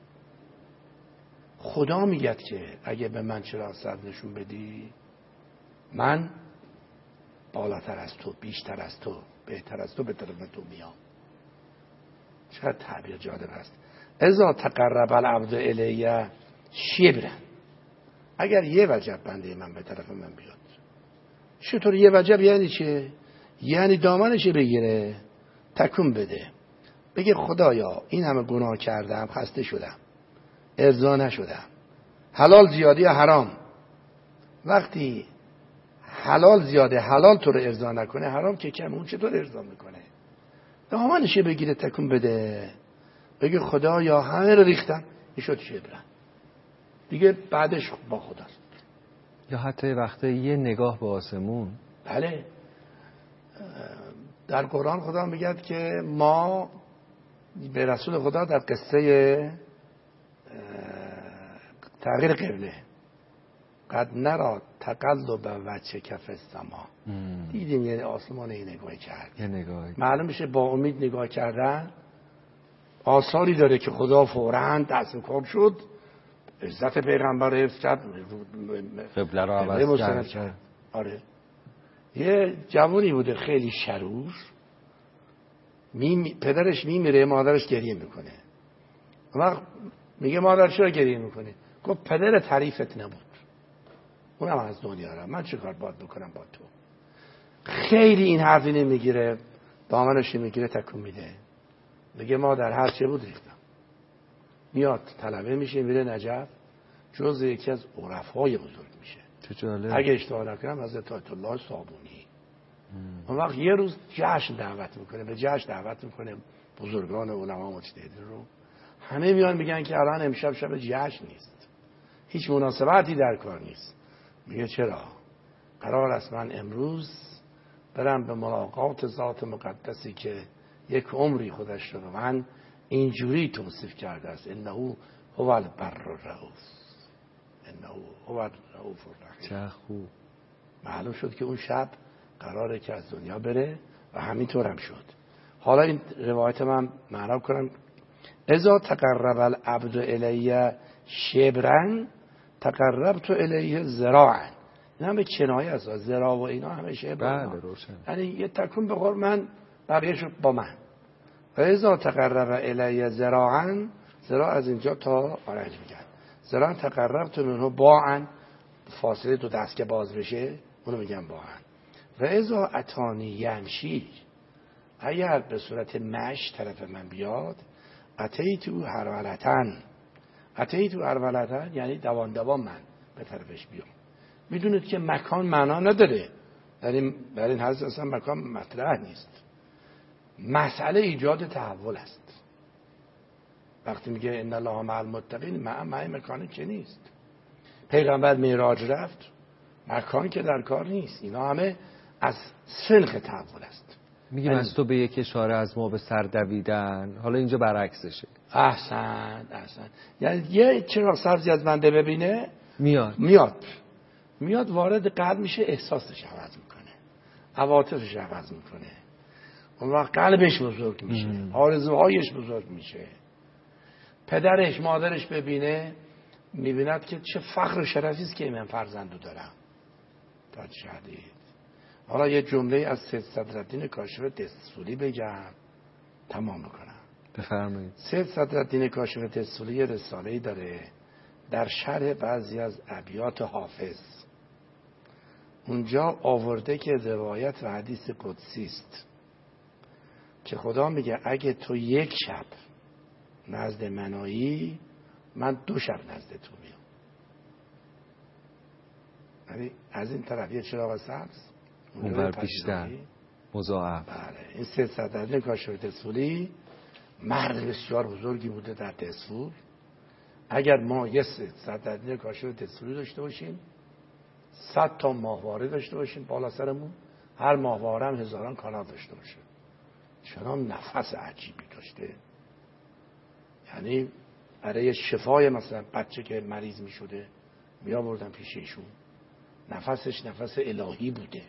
خدا میگه که اگه به من چراغ سبز نشون بدی، من بالاتر از تو، بیشتر از تو، بهتر از تو به طرف تو میام. چقدر تعبیر جالب است. اذا تقرب العبد الیه شبرا، اگر یه وجب بنده من به طرف من بیاد. چطور یه وجب؟ یعنی چه؟ یعنی دامنش بگیره تکون بده، بگه خدایا این همه گناه کردم، خسته شدم، ارضا نشدم، حلال زیادی حرام. وقتی حلال زیاده حلال تو رو ارضا نکنه، حرام که کم، اون چطور ارضا میکنه؟ دامنش بگیره تکون بده، بگه خدایا همه رو ریختم، این شد شبرن. دیگه بعدش با خداست. یا حتی وقتی یه نگاه به آسمون. بله، در قرآن خدا میگه که ما به رسول خدا در قصه تغییر قبله قد نرا تقلب وجه کف السما، دیدیم یعنی آسمان این نگاه کرد. یه نگاه معلوم میشه با امید نگاه کردن آثاری داره که خدا فوراً دست کار شد، عزت پیغمبر حفظ کرد، قبله رو عوض کرد. آره، یه جوانی بوده خیلی شرور، می پدرش میمیره، مادرش گریه میکنه. وقت میگه مادر چرا گریه میکنه؟ گفت پدر تعریفت نبود، اونم از دنیا را، من چه کار باید بکنم با تو؟ خیلی این حرفی نمیگیره، دامنش میگیره تکون میده، میگه مادر هر چه بود ریختم. میاد طلبه میشه، میره نجف، جز یکی از عرفای بزرگ میشه. چه جالب. اگه اشتباه نکنم حضرت آیت الله صابونی. اون وقت یه روز جشن دعوت میکنه، به جشن دعوت میکنه بزرگان علما مجتهدین رو. همه میان میگن که الان امشب شب جشن نیست، هیچ مناسبتی در کار نیست. میگه چرا؟ قرار است من امروز برم به ملاقات ذات مقدسی که یک عمری خودش رو من اینجوری توصیف کرده است: انه هو البر الرؤوف، انه هو الرؤوف الرحیم. چه خوب. معلوم شد که اون شب قراره که از دنیا بره و همینطور هم شد. حالا این روایت من معنا کنم: اذا تقرب العبد الی شبرا تقربت الیه ذراعا. این همه کنایه است، ذراع و اینا همه شبر. بله روشن. یعنی یه تکون بخور من بقیه‌شو با من. و اذا تقرب الی ذراعا، ذراع از اینجا تا آرنج میگن، ذراع تقربت منه باعا، فاصله دو دست که باز بشه اونو میگن باعا. و اذا اتانی یمشی، اگر به صورت مش طرف من بیاد، اتیتو هرولتن، اتیتو هرولتن یعنی دوان دوان من به طرفش بیام. میدونید که مکان معنا نداره، در این در این حضرت اصلا مکان مطرح نیست. مسئله ایجاد تحول است. وقتی میگه ان الله مع المتقین، مع مع مکانی که نیست. پیغمبر معراج رفت، مکان که در کار نیست. اینا همه از سنخ تحول است. میگیم از تو به یک اشاره از ما به سر دویدن، حالا اینجا برعکسشه. احسن احسن. یعنی یه چراغ سبزی از بنده ببینه میاد میاد میاد وارد قلب میشه، احساسش عوض میکنه، عواطفش عوض میکنه، اون وقت قلبش بزرگ میشه، آرزوهایش بزرگ میشه. پدرش مادرش ببینه میبیند که چه فخر و شرفی است که من فرزندو دارم. تا شهدید. حالا یه جمله از سید صدرالدین کاشف دستوری بگم تمام میکنم. بفرمایید. سید صدرالدین کاشف دستوری یه رساله‌ای داره در شرح بعضی از ابیات حافظ. اونجا آورده که روایت و حدیث قدسی است که خدا میگه اگه تو یک شب نزد منایی، من دو شب نزد تو میام. یعنی از این طرف یه چراغ سبز، اونور بیشتر مضاعف. بله. این سید صدرالدین کاشف دستوری مرد بسیار بزرگی بوده در دستور. اگر ما یه سید صدرالدین کاشف دستوری داشته باشیم، صد تا ماهواره داشته باشیم بالا سرمون، هر ماهواره هم هزاران کانال داشته باشه، چنان نفس عجیبی داشته. یعنی برای شفای مثلا بچه که مریض می شده می آوردن پیش ایشون، نفسش نفس الهی بوده.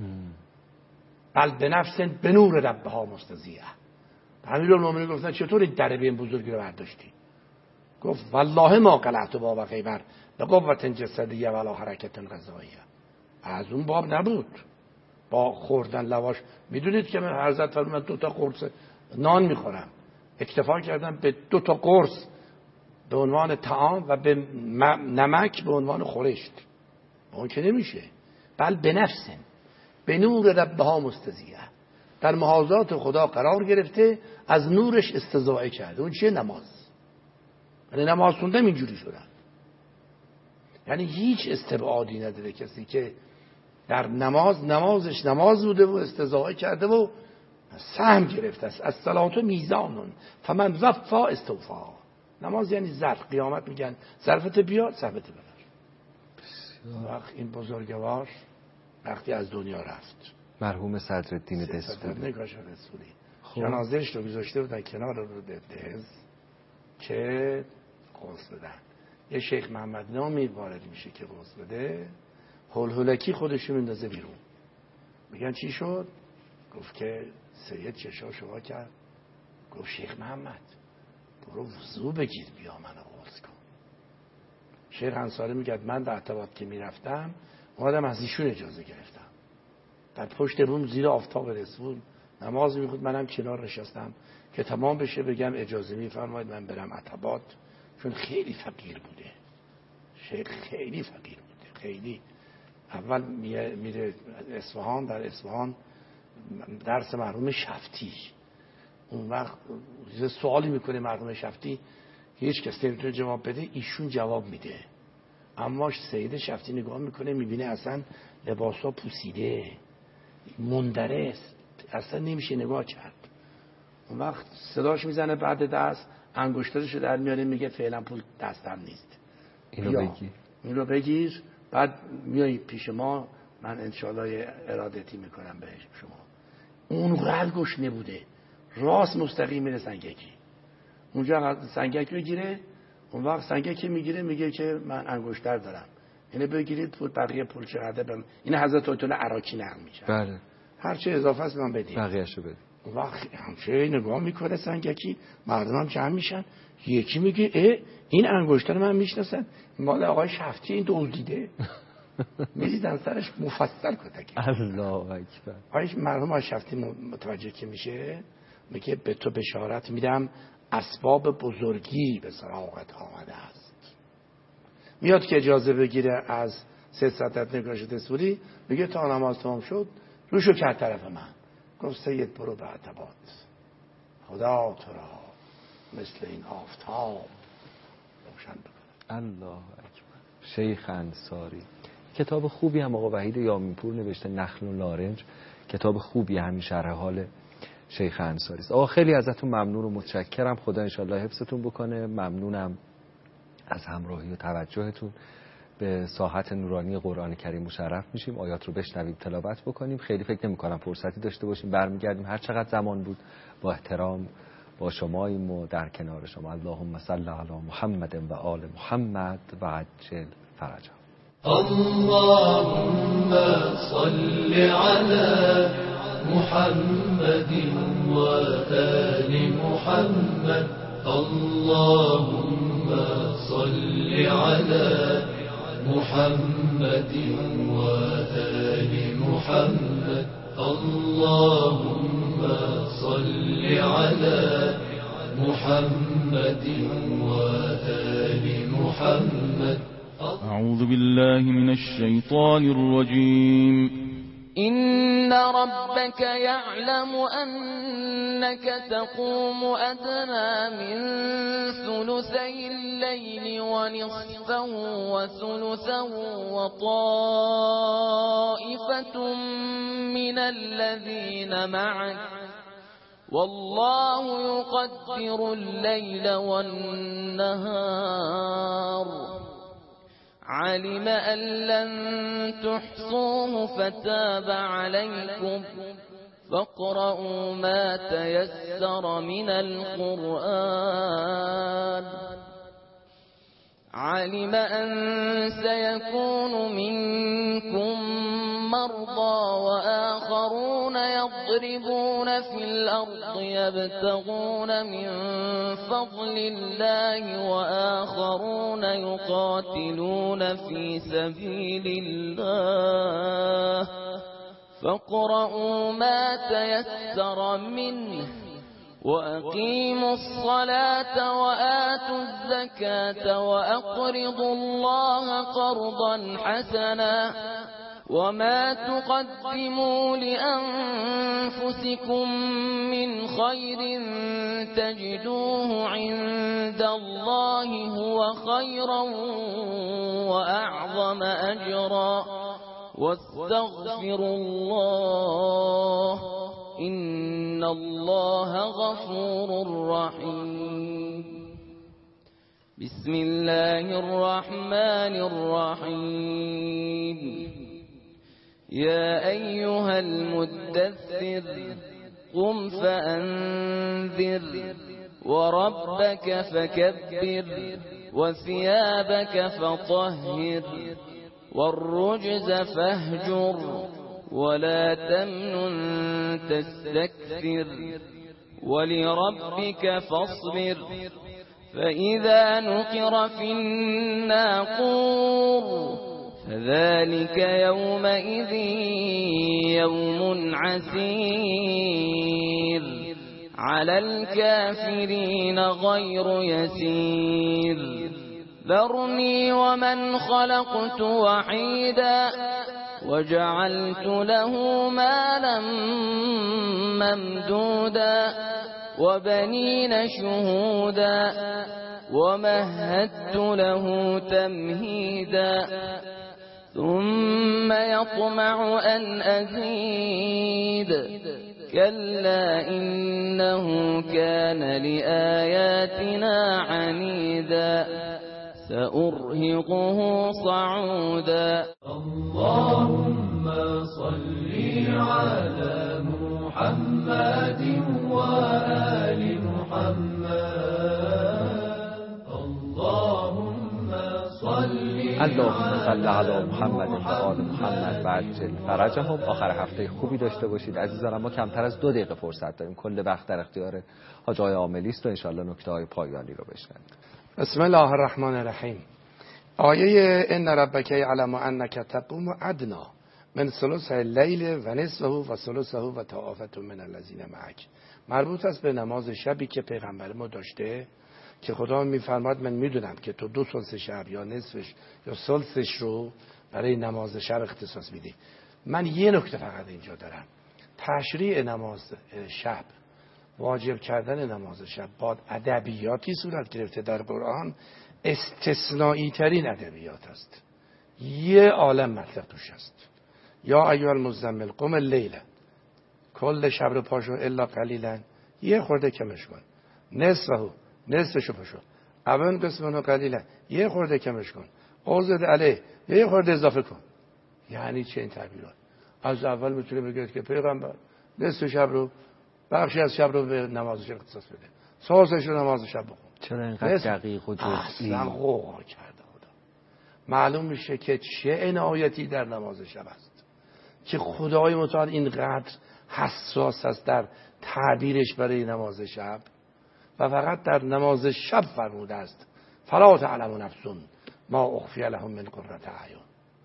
بل به نفس به نور ربها مستضیعه. امیرالمومنین گفتن چطور این در این بزرگی رو برداشتی؟ گفت والله ما قلعت باب خیبر به قوت جسدیه ولا حرکت غذاییه. از اون باب نبود با خوردن لواش. میدونید که من حضرت فرمود دو تا قرص نان میخورم، اکتفا کردم به دو تا قرص به عنوان طعام و به نمک به عنوان خورشت. اون که نمیشه. بل به نفس به نور ربها مستضیعه، در محاذات خدا قرار گرفته، از نورش استضاعه کرده. اون چیه؟ نماز. یعنی نماز خوندم اینجوری شدن. یعنی هیچ استبعادی نداره کسی که در نماز نمازش نماز بوده و استضاعه کرده و سهم گرفته است. از صلات میزانون فمن وفا استوفا. نماز یعنی ظرف. قیامت میگن ظرفت بیار ظرفت ببر. وقت این بزرگوار وقتی از دنیا رفت، مرحوم صدرالدین دستوری، صدرالدین کاشف دستوری، جنازه‌اش رو گذاشته بودن کنار رود دهز که غسل بدن. یه شیخ محمد نامی وارد میشه که غسل بده، هول هولکی خودشو میندازه بیرون. میگن چی شد؟ گفت که سید چشاشو وا کرد، گفت شیخ محمد برو وضو بگیر بیا منو غسل کن. شیخ انصاری میگه من در ارتباط که میرفتم اومدم از ایشون اجازه گرفتم، در پشت بوم زیر آفتاب رسول نماز میخوند، منم کنار نشستم که تمام بشه بگم اجازه میفرمایید من برم عتبات، چون خیلی فقیر بوده. شیخ خیلی فقیر بوده، خیلی. اول میره اصفهان، در اصفهان درس مرحوم شفتی. اون وقت سوالی میکنه مرحوم شفتی، هیچ کس نمیتونه جواب بده، ایشون جواب میده. اما سید شفتی نگاه میکنه میبینه اصلا لباسا پوسیده، مندرس، اصلا نمیشه نگاه کرد. اون وقت صداش میزنه بعد دست، انگشترشو در میاره میگه فعلا پول دستم نیست، اینو بگیر اینو بگیر. بعد میای پیش ما من انشالله ارادتی میکنم به شما. اونقدر گشنه بوده، راست مستقیم میره سنگکی. اونجا سنگک بگیره، اون وقت سنگکی میگیره میگه که من انگشتر دارم، اینه بگیرید پول، بقیه پول چقدر بم... این حضرت آیت الله عراقی نقل میشه. بله. هر چه اضافه است من بدید، بقیه‌شو بدید. اون وقت همچه نگاه میکنه سنگکی، مردم هم جمع میشن، یکی میگه اه این انگشتر من میشناسن، مال آقای شفتی، این دزدیده. میریزن سرش مفصل کتک. الله اکبر. آقای مرحوم آقای شفتی متوجه که میشه، میگه به تو بشارت میدم اسباب بزرگی به سراغت آمده است. میاد که اجازه بگیره از سه ساعت نگاهش دستوری، میگه تا نماز تمام شد روشو کرد طرف من، گفت سید برو به عتبات، خدا تو را مثل این آفتاب روشن بکنه. الله اکبر. شیخ انصاری کتاب خوبی هم آقا وحید یامی‌پور نوشته، نخل و نارنج، کتاب خوبی، همین شرح حال شیخ انصاری است. آقا خیلی ازتون ممنون و متشکرم، خدا انشالله حفظتون بکنه. ممنونم از همراهی و توجهتون. به ساحت نورانی قرآن کریم مشرف میشیم، آیات رو بشنویم، تلاوت بکنیم. خیلی فکر نمی کنم فرصتی داشته باشیم، برمیگردیم هر چقدر زمان بود با احترام با شماییم و در کنار شما. اللهم صل علی محمد و آل محمد و عجل فرجهم. اللهم صل على محمد و آل محمد. اللهم صل على محمد و آل محمد. اللهم صل على محمد و آل محمد. أعوذ بالله من الشيطان الرجيم. إن ربك يعلم أنك تقوم أدنى من ثلثي الليل ونصفه وثلثه وطائفة من الذين معك والله يقدر الليل والنهار. علم أن لن تحصوه فتاب عليكم فاقرؤوا ما تيسر من القرآن. علم أن سيكون منكم مرضى وآخرون يضربون في الأرض يبتغون من فضل الله وآخرون يقاتلون في سبيل الله فاقرؤوا ما تيسر منه وأقيموا الصلاة وآتوا الزكاة وأقرضوا الله قرضا حسنا وما تقدموا لأنفسكم من خير تجدوه عند الله هو خيرا وأعظم أجرا واستغفروا الله إن الله غفور رحيم. بسم الله الرحمن الرحيم. يا أيها المدثر قم فأنذر وربك فكبر وثيابك فطهر والرجز فاهجر ولا تمنن تستكثر ولربك فاصبر فإذا نقر في الناقور فذلك يومئذ يوم عسير على الكافرين غير يسير. ذرني ومن خلقت وحيدا وجعلت له مالا ممدودا وبنين شهودا ومهدت له تمهيدا ثم يطمع أن أزيد كلا إنه كان لآياتنا عنيدا سأرهقه صعودا. اللهم صل على محمد وآل محمد اللهم صل اللهم صل علی محمد و آل محمد و عجل فرجهم. آخر هفته خوبی داشته باشید عزیزانم. ما کمتر از دو دقیقه فرصت داریم، کل وقت در اختیار حاج آقای عاملی است و انشالله نکته های پایانی رو بشنویم. بسم الله الرحمن الرحیم. آیه ان ربک یعلم انک تقوم ادنا من ثلث اللیل و نصفه و ثلثه و طائفة من الذین معک، مربوط است به نماز شبی که پیغمبر ما داشته که خدا میفرماد من میدونم که تو دو ثلث شب یا نصفش یا ثلثش رو برای نماز شب اختصاص میدی. من یه نکته فقط اینجا دارم، تشریع نماز شب، واجب کردن نماز شب با ادبیاتی صورت گرفته در قرآن، استثنایی ترین ادبیات است. یه عالم مطلب توش است. یا ایها المزمل قم اللیل، کل شب رو پاشو الا قلیلا، یه خورده کمش کن، نصفه، نصفشو پاشو، اول قسمنو قلیلا، یه خورده کمش کن، اوزد علیه، یه خورده اضافه کن. یعنی چه این تعبیرات؟ از اول میتونه بگه که پیغمبر نصف شب رو، بخشی از شب رو به نماز شب اختصاص بده، سوسش رو نماز شب بخون. چرا اینقدر دقیق و جزئی؟ اصلا غوغا کرده خدا. معلوم میشه که چه عنایتی در نماز شب است که خدای متعال اینقدر حساس است در تعبیرش برای نماز شب و فقط در نماز شب فرموده است فلا تعلم نفس ما اخفی لهم من قرة اعین.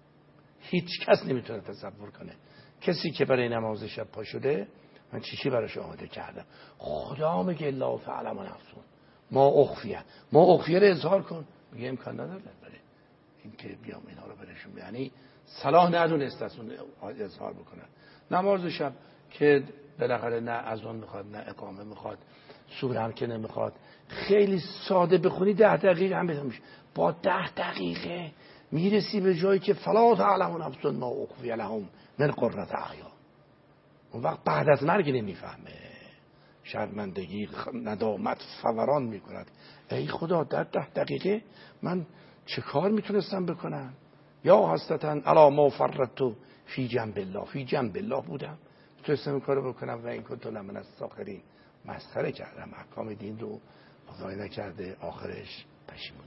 هیچ کس نمیتونه تصور کنه کسی که برای نماز شب پا شده من چیشی براش آماده کردم. خدا میگه الا تعلم نفس ما اخفیه، ما اخفیه رو اظهار کن، میگه امکان نداره برای این که بیام اینا رو برشون، یعنی صلاح ندونست از اون اظهار بکنن. نماز شب که بالاخره نه اذان میخواد نه اقامه میخواد، سوره هم که نمیخواد، خیلی ساده بخونی ده دقیقه هم بهتر میشه. با ده دقیقه میرسی به جایی که فلا تعلم نفس ما اخفی لهم من قرة اعین. اون وقت بعد از مرگ نمیفهمه، شرمندگی ندامت فوران میکند. ای خدا در ده دقیقه من چه کار میتونستم بکنم؟ یا حسرتاً علی ما فرطت فی جنب الله، فی جنب الله بودم میتونستم این کارو بکنم و این کنت من از ساخرین. مسخره کردم احکام دین رو، خدای نکرده آخرش پشیمونی.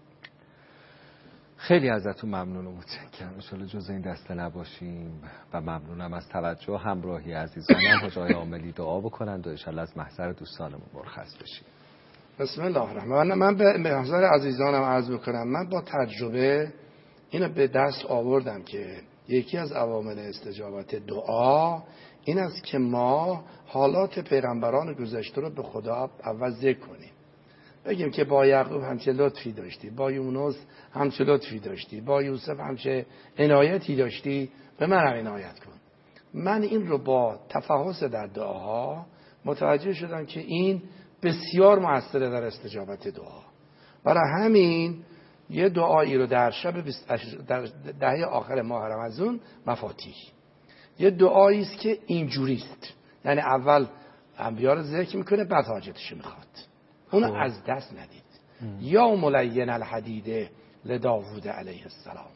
خیلی ازتون ممنون و متشکرم. ان شاءالله جز این دسته نباشیم و ممنونم از توجه و همراهی عزیزانم. حاج آقای عاملی دعا بکنند و ان شاءالله از محضر دوستانمون مرخص بشیم. بسم الله الرحمن الرحیم. من به محضر عزیزانم عرض بکنم، من با تجربه اینو به دست آوردم که یکی از عوامل استجابت دعا این است که ما حالات پیغمبران گذشته رو به خدا اول ذکر کنیم. بگیم که با یعقوب همچه لطفی داشتی، با یونس همچه لطفی داشتی، با یوسف همچه عنایتی داشتی، به من هم عنایت کن. من این رو با تفحص در دعاها متوجه شدم که این بسیار مؤثره در استجابت دعا. برای همین یه دعایی رو در شب در دهه آخر ماه رمضان مفاتیح، یه دعایی است که اینجوری است، یعنی اول انبیا رو ذکر میکنه بعد حاجتش میخواد، اونو از دست ندید. یا ملین الحدید لداوود علیه السلام،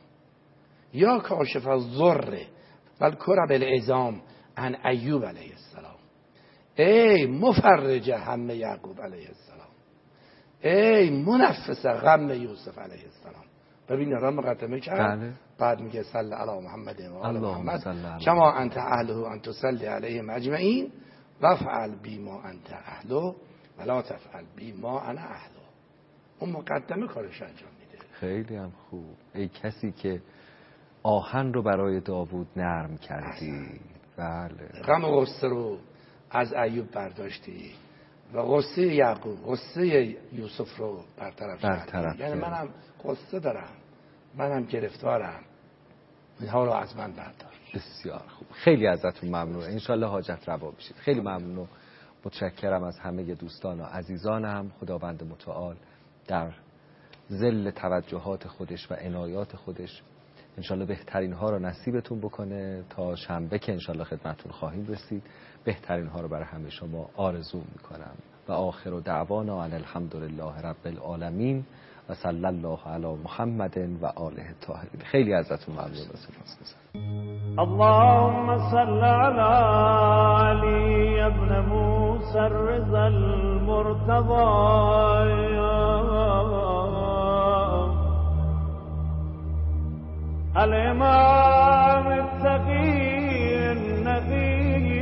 یا کاشف الضر والکرب العظام عن ایوب علیه السلام، ای مفرج هم یعقوب علیه السلام، ای منفس غم یوسف علیه السلام. ببین را مقدمه کرد بله. بعد میگه صلی علی محمد و آل محمد کما انت اهله ان تصلی علیهم اجمعین وافعل بی ما انت اهله ولا تفعل بی ما انا اهله. اون مقدمه کارش انجام میده. خیلی هم خوب. ای کسی که آهن رو برای داوود نرم کردی، بله، غم و غصه رو از ایوب برداشتی و غصه یعقوب، غصه یوسف رو برطرف کردی. یعنی منم غصه دارم، منم گرفتارم، اینها رو از من بردار. بسیار خوب. خیلی ازتون ممنون. انشالله حاجت روا بشید. خیلی ممنون. متشکرم از همه دوستان و عزیزانم. خداوند متعال در ظل توجهات خودش و عنایات خودش انشالله بهترین ها رو نصیبتون بکنه. تا شنبه که انشالله خدمتتون خواهیم رسید بهترین ها رو برای همه شما آرزو میکنم و آخر دعوانا ان الحمدلله رب العالمین. و صلی الله علی محمد و آله الطاهرین. خیلی ازتون ممنون. اللهم صل على علي ابن موسى الرضا المرتضى الإمام التقي النبي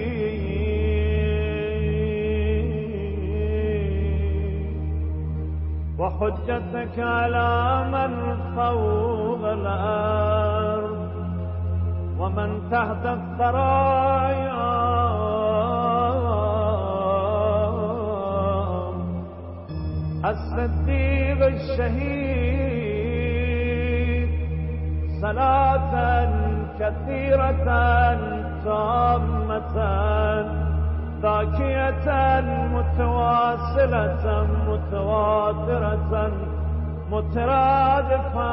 وحجتك على من فوق الأرض ومن تحت الثرايا الصديق الشهيد صلاة كثيرة تامة ذاكية متواصلة متواترة مترادفة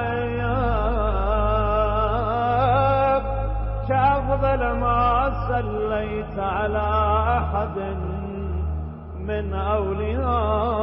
كأفضل ما صليت على أحد من أولياء